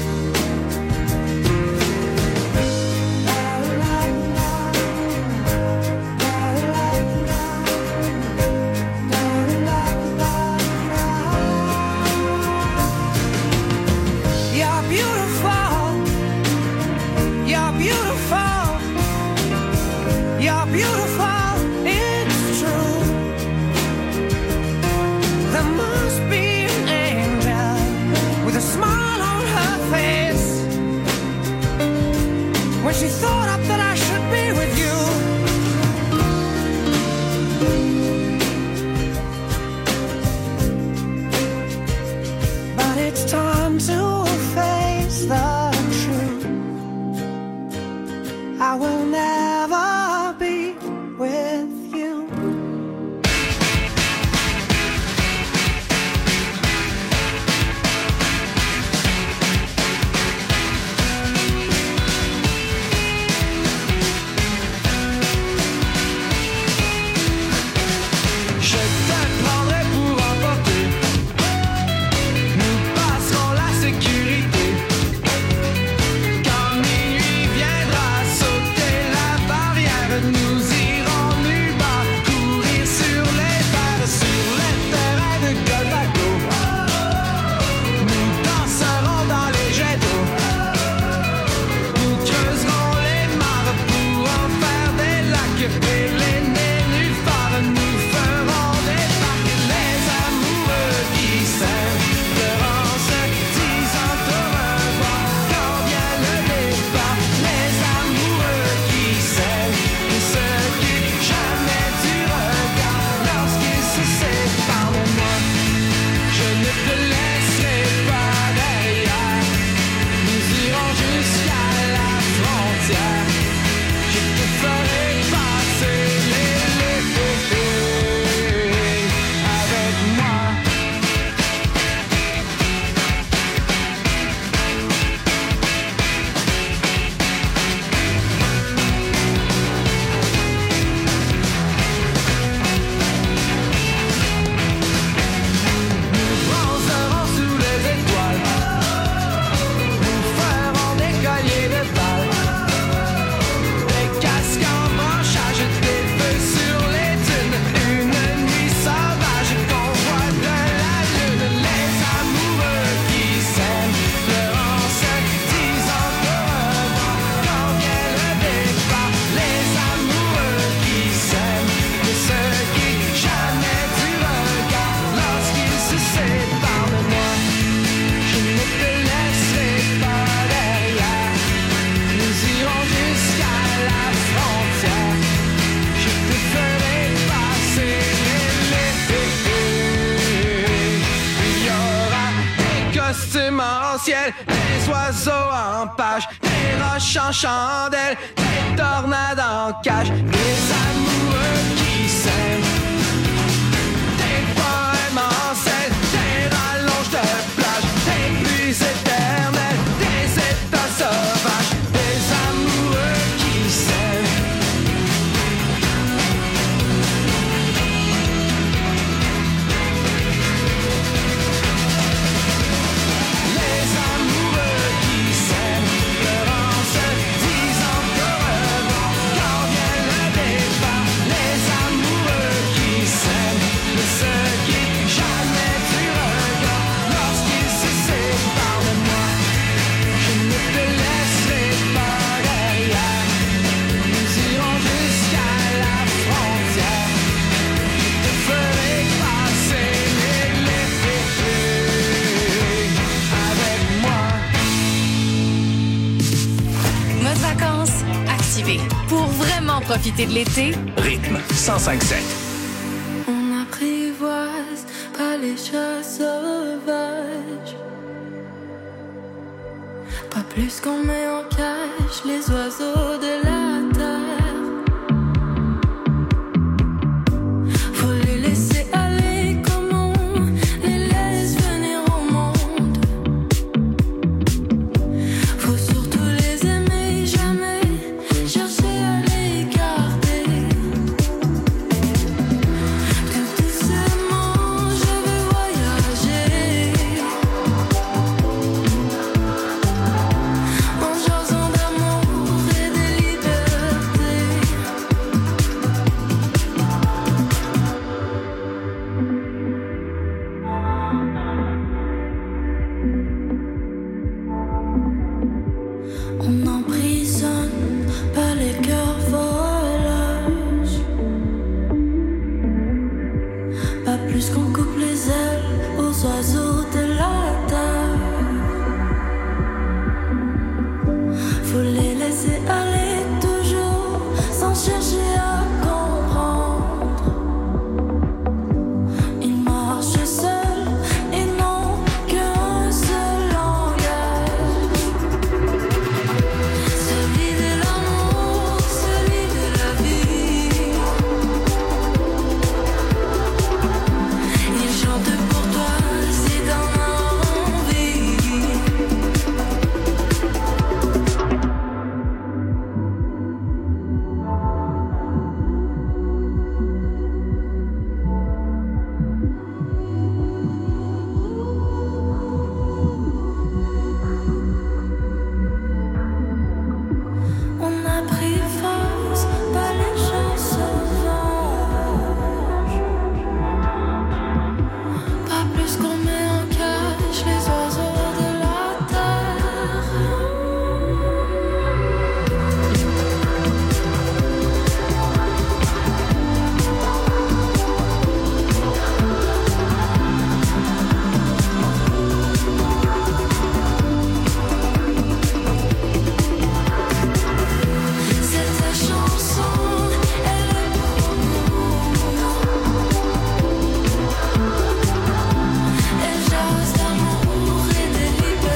You're beautiful, you're beautiful, you're beautiful, it's true. There must be an angel with a smile on her face when she thought up that I should be with you. But it's time to face the truth. I will never be with you. Je te prendrai pour emporter. Nous passerons la sécurité. Quand minuit viendra sauter la barrière, nous irons nus bas, courir sur les terres, sur les terrains de golf à dos. Nous danserons dans les jets d'eau. Nous creuserons les mares pour en faire des lacs et les nénuphars. Nous ferons des parcs, les amoureux qui s'aiment pleurant se disant au revoir quand vient le départ. Les amoureux qui s'aiment et ceux qui jamais du regard lorsqu'ils se séparent de moi. Je ne te laisserai pas derrière. Nous irons jusqu'à la frontière. Je te ferai passer l'été avec moi. Nous bronzerons sous les étoiles. Nous ferons des colliers de balles, des casques en branchage, des feux sur les dunes. Une nuit sauvage qu'on voit de la lune. Les amoureux qui s'aiment pleurant se disant au revoir quand vient le départ. Les amoureux qui s'aiment et ceux qui jamais du regard lorsqu'ils se séparent de moi. Je ne te laisserai pas derrière. Nous irons jusqu'à la frontière. Je te ferai passer l'été. Il y aura des costumes en ciel, des oiseaux en page, des roches en chandelle, des tornades en cage, des amoureux qui s'aiment, des poèmes en scène, des rallonges de plage, des pluies éternelles, des états sauvages, des amoureux qui s'aiment. Les amoureux qui s'aiment, pleurant se disant au revoir quand vient le départ. Les profiter de l'été? Rythme cent cinq sept. On n'apprivoise pas les choses sauvages. Pas plus qu'on met en cage les oiseaux de la terre. Faut les laisser aller comme on les laisse venir au monde. Faut surtout les aimer, jamais chercher à les garder. Tout doucement, je veux voyager. En jasant d'amour et de liberté. On n'emprisonne pas les cœurs voleurs. Pas plus qu'on coupe les ailes aux oiseaux de la terre. Faut les laisser aller toujours sans chercher à comprendre. Ils marchent seuls et n'ont qu'un seul langage. Celui de l'amour, celui de la vie. Ils chantent pour toi si t'en as envie. On n'apprivoise pas les gens sauvages. Pas plus qu'on met en cage les oiseaux de la terre. Cette chanson, elle est pour nous. Elle jase d'amour et de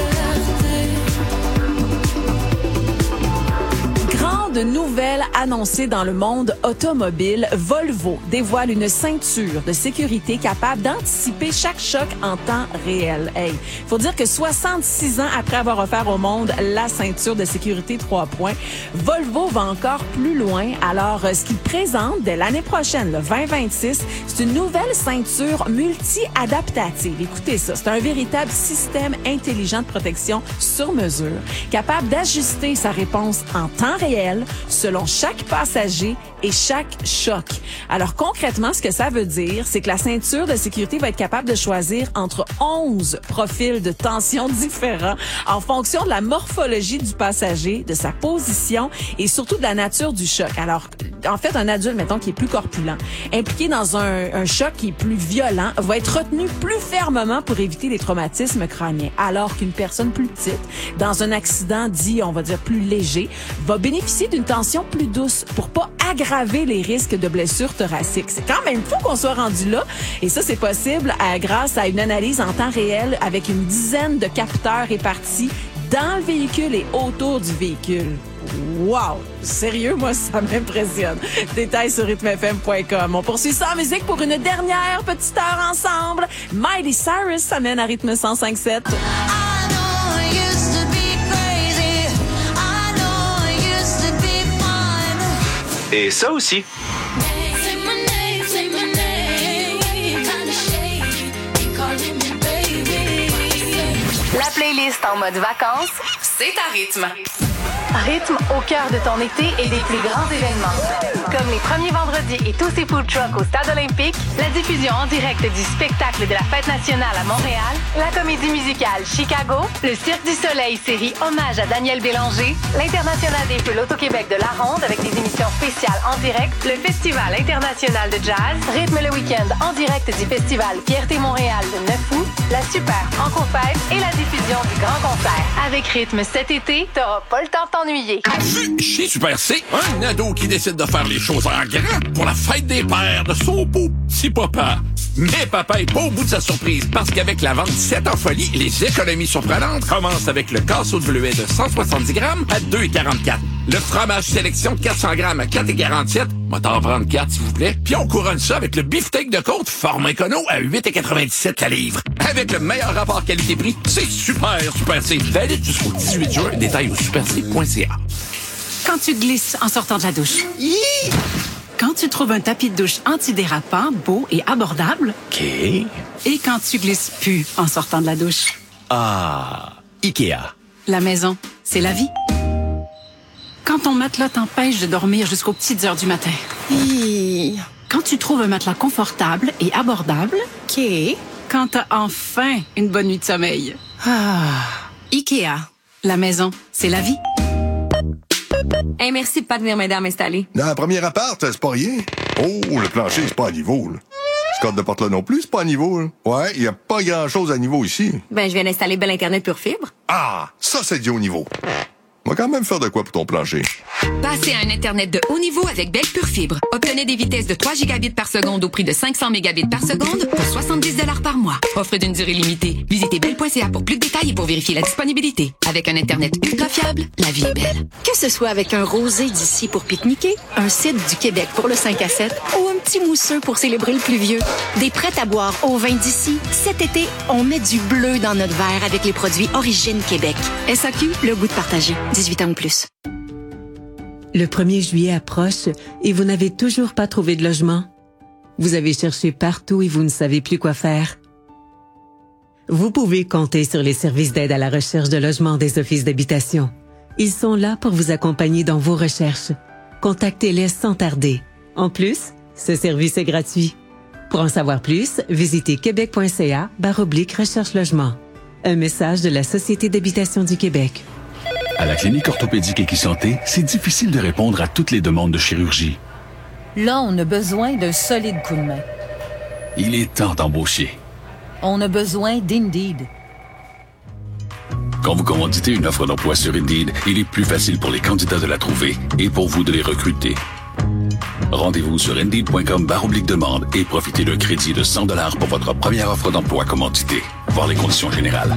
liberté. Grande nouvelle annoncée dans le monde automobile, Volvo dévoile une ceinture de sécurité capable d'anticiper chaque choc en temps réel. Hey, faut dire que soixante-six ans après avoir offert au monde la ceinture de sécurité trois points, Volvo va encore plus loin. Alors, euh, ce qu'il présente dès l'année prochaine, le vingt vingt-six, c'est une nouvelle ceinture multi-adaptative. Écoutez ça, c'est un véritable système intelligent de protection sur mesure, capable d'ajuster sa réponse en temps réel selon chaque passager et chaque choc. Alors concrètement, ce que ça veut dire, c'est que la ceinture de sécurité va être capable de choisir entre onze profils de tension différents en fonction de la morphologie du passager, de sa position et surtout de la nature du choc. Alors, en fait, un adulte, mettons, qui est plus corpulent, impliqué dans un, un choc qui est plus violent, va être retenu plus fermement pour éviter les traumatismes crâniens, alors qu'une personne plus petite, dans un accident dit, on va dire, plus léger, va bénéficier d'une tension plus douce pour pas aggraver les risques de blessures thoraciques. C'est quand même fou qu'on soit rendu là. Et ça, c'est possible à, grâce à une analyse en temps réel avec une dizaine de capteurs répartis dans le véhicule et autour du véhicule. Wow! Sérieux, moi, ça m'impressionne. Détails sur rythme f m point com. On poursuit ça en musique pour une dernière petite heure ensemble. Miley Cyrus s'amène à rythme cent cinq sept. Et ça aussi. La playlist en mode vacances, c'est à rythme. Rythme au cœur de ton été et des plus grands événements. Comme les premiers vendredis et tous ces food trucks au Stade olympique, la diffusion en direct du spectacle de la Fête nationale à Montréal, la comédie musicale Chicago, le Cirque du Soleil série Hommage à Daniel Bélanger, l'International des Feux l'Auto-Québec de la Ronde avec des émissions spéciales en direct, le Festival international de jazz, Rythme le week-end en direct du Festival Fierté Montréal le neuf août, la Super Franco Fête et la diffusion du grand concert. Avec Rythme cet été, t'auras pas le temps de t'ennuyer. Chez Super C, un ado qui décide de faire les choses en grand pour la fête des pères de son beau petit papa. Mais papa est pas au bout de sa surprise parce qu'avec la vente sept en folie, les économies surprenantes commencent avec le casseau de bleuet de cent soixante-dix grammes à deux virgule quarante-quatre. Le fromage sélection quatre cents grammes à quatre virgule quarante-sept. Moi, t'en prendre quatre, s'il vous plaît. Puis on couronne ça avec le beefsteak de côte format écono à huit virgule quatre-vingt-dix-sept la livre. Avec le meilleur rapport qualité-prix, c'est super, Super C. Valide jusqu'au dix-huit juin. Détail au super c point c a. Quand tu glisses en sortant de la douche. Hi! Quand tu trouves un tapis de douche antidérapant, beau et abordable. OK. Et quand tu glisses plus en sortant de la douche. Ah, Ikea. La maison, c'est la vie. Quand ton matelas t'empêche de dormir jusqu'aux petites heures du matin. Hi. Quand tu trouves un matelas confortable et abordable. OK. Quand t'as enfin une bonne nuit de sommeil. Ah. Ikea. La maison, c'est la vie. Hey, merci de pas venir m'aider à m'installer. Dans la première appart, c'est pas rien. Oh, le plancher, c'est pas à niveau, là. Ce cadre de porte-là non plus, c'est pas à niveau, là. Ouais, il y a pas grand-chose à niveau ici. Ben, je viens d'installer Bell Internet Pure Fibre. Ah, ça, c'est du haut niveau. On va quand même faire de quoi pour ton plancher. Passez à un Internet de haut niveau avec Bell Pure Fibre. Obtenez des vitesses de trois gigabits par seconde au prix de cinq cents mégabits par seconde pour soixante-dix dollars par mois. Offre d'une durée limitée. Visitez bell point c a pour plus de détails et pour vérifier la disponibilité. Avec un Internet ultra fiable, la vie est belle. Que ce soit avec un rosé d'ici pour pique-niquer, un cidre du Québec pour le cinq à sept ou un petit mousseux pour célébrer le pluvieux, des prêts à boire au vin d'ici, cet été, on met du bleu dans notre verre avec les produits Origine Québec. S A Q, le goût de partager. dix-huit ans ou plus. Le premier juillet approche et vous n'avez toujours pas trouvé de logement. Vous avez cherché partout et vous ne savez plus quoi faire. Vous pouvez compter sur les services d'aide à la recherche de logement des offices d'habitation. Ils sont là pour vous accompagner dans vos recherches. Contactez-les sans tarder. En plus, ce service est gratuit. Pour en savoir plus, visitez québec point c a barre oblique recherche logement. Un message de la Société d'habitation du Québec. À la clinique orthopédique Equisanté, c'est difficile de répondre à toutes les demandes de chirurgie. Là, on a besoin d'un solide coup de main. Il est temps d'embaucher. On a besoin d'Indeed. Quand vous commanditez une offre d'emploi sur Indeed, il est plus facile pour les candidats de la trouver et pour vous de les recruter. Rendez-vous sur indeed point com barre oblique demande et profitez d'un crédit de cent dollars pour votre première offre d'emploi commanditée. Voir les conditions générales.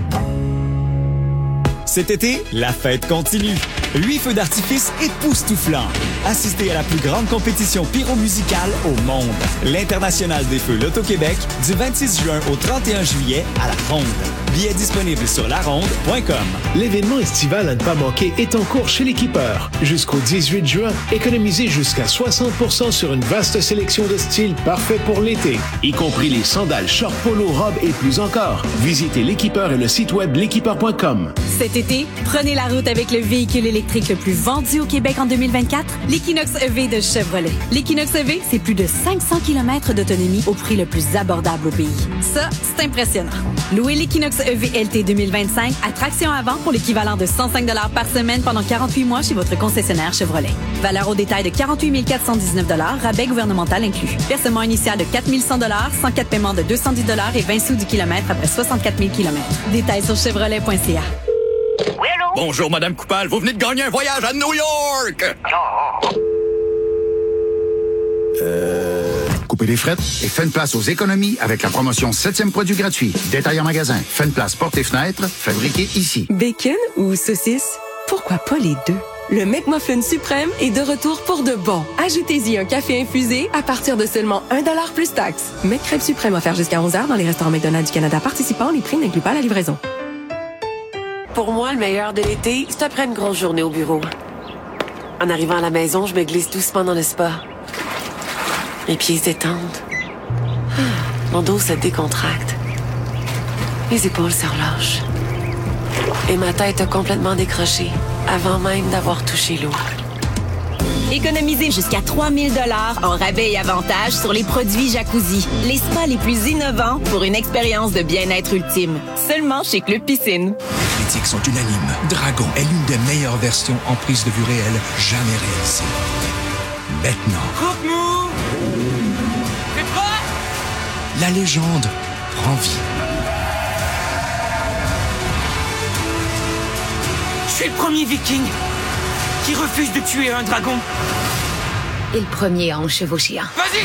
Cet été, la fête continue. Huit feux d'artifice époustouflants. Assistez à la plus grande compétition pyro-musicale au monde. L'International des Feux Loto-Québec du vingt-six juin au trente et un juillet à La Ronde. Billets disponibles sur la ronde point com. L'événement estival à ne pas manquer est en cours chez l'Équipeur. Jusqu'au dix-huit juin, économisez jusqu'à soixante pour cent sur une vaste sélection de styles parfaits pour l'été, y compris les sandales, shorts, polo, robes et plus encore. Visitez l'Équipeur et le site web l'équipeur point com. Cet été, prenez la route avec le véhicule électrique le plus vendu au Québec en deux mille vingt-quatre, l'Equinox E V de Chevrolet. L'Equinox E V, c'est plus de cinq cents kilomètres d'autonomie au prix le plus abordable au pays. Ça, c'est impressionnant. Louez l'Equinox E V L T deux mille vingt-cinq à traction avant pour l'équivalent de cent cinq dollars par semaine pendant quarante-huit mois chez votre concessionnaire Chevrolet. Valeur au détail de quarante-huit mille quatre cent dix-neuf dollars, rabais gouvernemental inclus. Versement initial de quatre mille cent dollars, sans quatre paiements de deux cent dix dollars et vingt sous du kilomètre après soixante-quatre mille kilomètres. Détails sur chevrolet point c a. Oui, allô? Bonjour, Madame Coupal. Vous venez de gagner un voyage à New York! Euh... Coupez les frettes et faites une place aux économies avec la promotion septième produit gratuit. Détail en magasin. Faites une place porte et fenêtres, fabriqué ici. Bacon ou saucisse? Pourquoi pas les deux? Le McMuffin suprême est de retour pour de bon. Ajoutez-y un café infusé à partir de seulement un dollar plus taxe. McCrêpe suprême offert jusqu'à onze heures dans les restaurants McDonald's du Canada participants. Les prix n'incluent pas la livraison. Pour moi, le meilleur de l'été, c'est après une grosse journée au bureau. En arrivant à la maison, je me glisse doucement dans le spa. Mes pieds se détendent. Mon dos se décontracte. Les épaules se relâchent. Et ma tête a complètement décroché avant même d'avoir touché l'eau. Économisez jusqu'à trois mille dollars en rabais et avantages sur les produits Jacuzzi. Les spas les plus innovants pour une expérience de bien-être ultime. Seulement chez Club Piscine. Les critiques sont unanimes. Dragon est l'une des meilleures versions en prise de vue réelle jamais réalisée. Maintenant, Coupe-nous! T'es prêt? la légende prend vie. suis le premier viking qui refuse de tuer un dragon. Et le premier à enchevaucher un. Vas-y!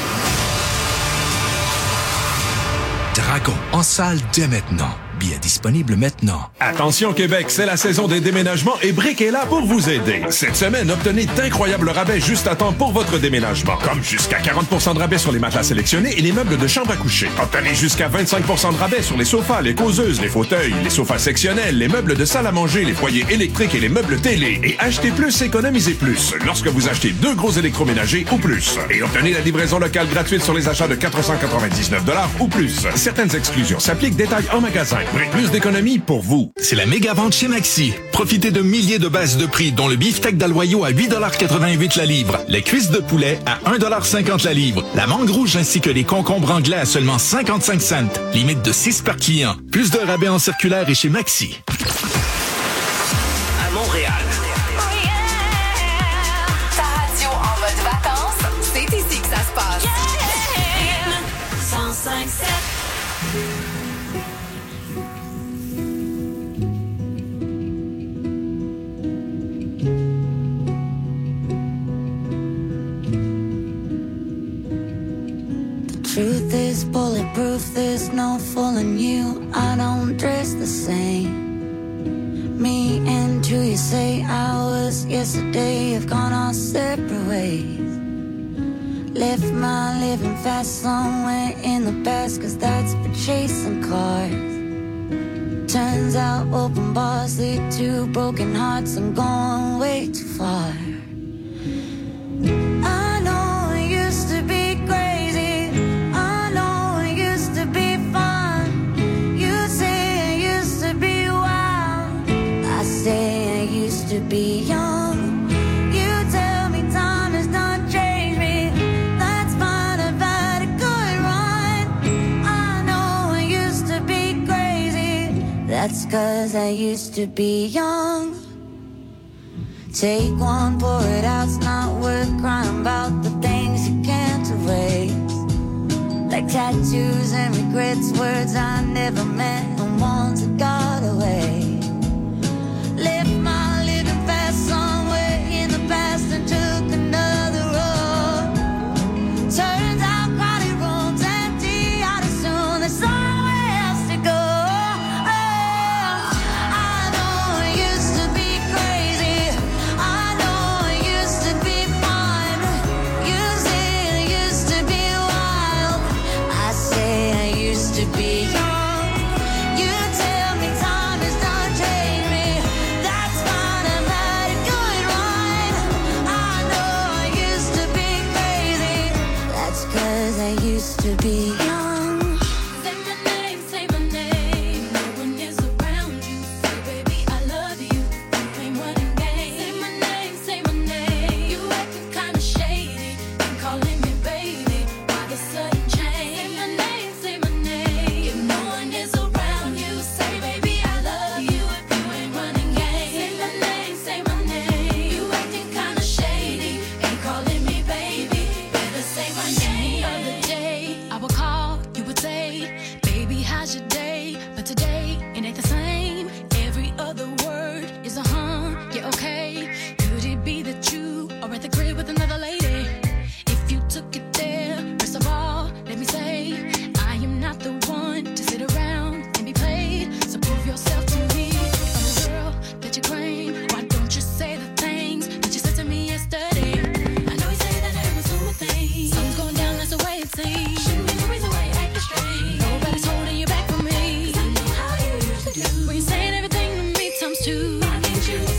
Dragon, en salle dès maintenant. Billets disponibles maintenant. Attention Québec, c'est la saison des déménagements et Brick est là pour vous aider. Cette semaine, obtenez d'incroyables rabais juste à temps pour votre déménagement. Comme jusqu'à quarante pour cent de rabais sur les matelas sélectionnés et les meubles de chambre à coucher. Obtenez jusqu'à vingt-cinq pour cent de rabais sur les sofas, les causeuses, les fauteuils, les sofas sectionnels, les meubles de salle à manger, les foyers électriques et les meubles télé. Et achetez plus, économisez plus. Lorsque vous achetez deux gros électroménagers ou plus. Et obtenez la livraison locale gratuite sur les achats de quatre cent quatre-vingt-dix-neuf dollars ou plus. Certaines exclusions s'appliquent, détails en magasin. Plus d'économies pour vous. C'est la méga vente chez Maxi. Profitez de milliers de baisses de prix, dont le beefsteak d'Aloyau à huit dollars quatre-vingt-huit la livre, les cuisses de poulet à un dollar cinquante la livre, la mangue rouge ainsi que les concombres anglais à seulement cinquante-cinq cents. Limite de six par client. Plus de rabais en circulaire et chez Maxi. À Montréal. Oh yeah! Ta radio en mode vacances, c'est ici que ça se passe. Yeah! cent cinq sept. Truth is bulletproof, there's no fooling you. I don't dress the same. Me and you, you say hours yesterday have gone our separate ways. Left my living fast somewhere in the past, cause that's for chasing cars. Turns out open bars lead to broken hearts. I'm going way too far. I know it used to be crazy. I know it used to be fun. You say it used to be wild. I say I used to be young. You tell me time has not changed me. That's fine, I've had a good run. I know I used to be crazy. That's cause I used to be young. Take one, pour it out, it's not worth crying about the things you can't erase. Like tattoos and regrets, words I never meant, and one